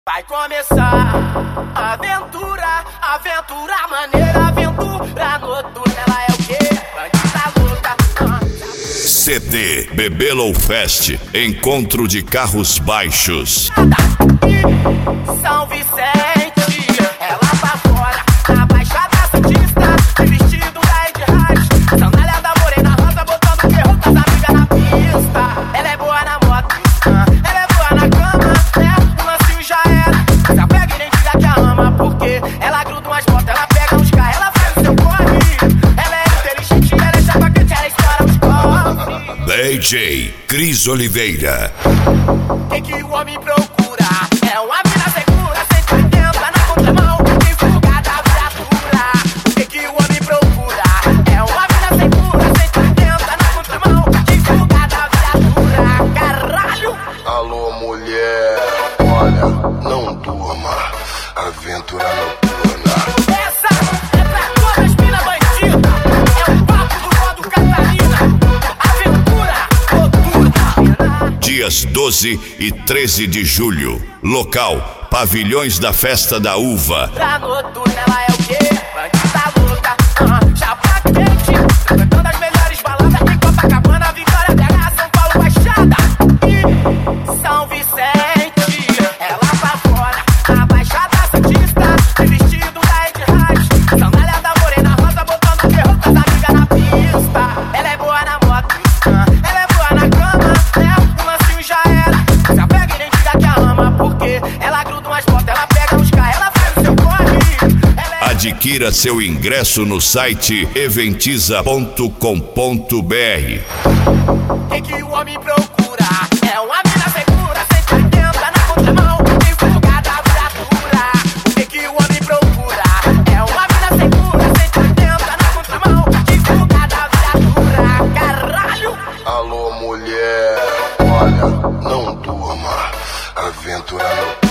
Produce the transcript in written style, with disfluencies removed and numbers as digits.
Vai começar a aventura, aventura maneira, aventura noturna. Ela é o quê? Bandida louca. CD Bebelo Fest, encontro de carros baixos. São Vicente, ela tá fora, na Baixada Santista, de vestido da Ed Raiz, sandália da morena rosa, botando terror com as amigas na pista. Ela é boa na moto, ela é boa na cama, o lancinho já era. Se apega e nem diga que a ama, porque ela gruda umas motos, ela pega uns carros, ela faz o seu corre. Ela é inteligente, ela é chavacante, ela estoura os cofres. DJ Cris Oliveira. Que o homem procura é uma mina segura, 180 na contramão, em fuga da viatura. Que o homem procura é uma mina segura, 180 na contramão, em fuga da viatura. Caralho! Alô, mulher, olha, não durma, aventura noturna. Essa é pra todas as minas bandidas, é o papo do modo Catarina, aventura noturna. Dias 12 e 13 de julho. Local: Pavilhões da Festa da Uva. Pra noturna ela é o quê? Bandida louca, chapa quente, frequentando as melhores baladas em Copacabana, Vitória, BH, São Paulo, Baixada e São Vicente. Ela tá fora, na Baixada Santista, de vestido da Ed Raiz, sandália da morena rosa, botando terror com as amigas na pista. Ela é boa na moto, ela é boa na cama, o lancinho já era. Se apega e nem diga que a ama, porque ela gruda umas motos, ela pega uns carros, ela faz o seu corre. Adquira seu ingresso no site eventiza.com.br. Que o homem procura é uma mina segura, 180 na contramão, em fuga da viatura. Que o homem procura é uma mina segura, 180 na contramão, em fuga da viatura. Caralho! Alô, mulher, olha, não durma, aventura noturna.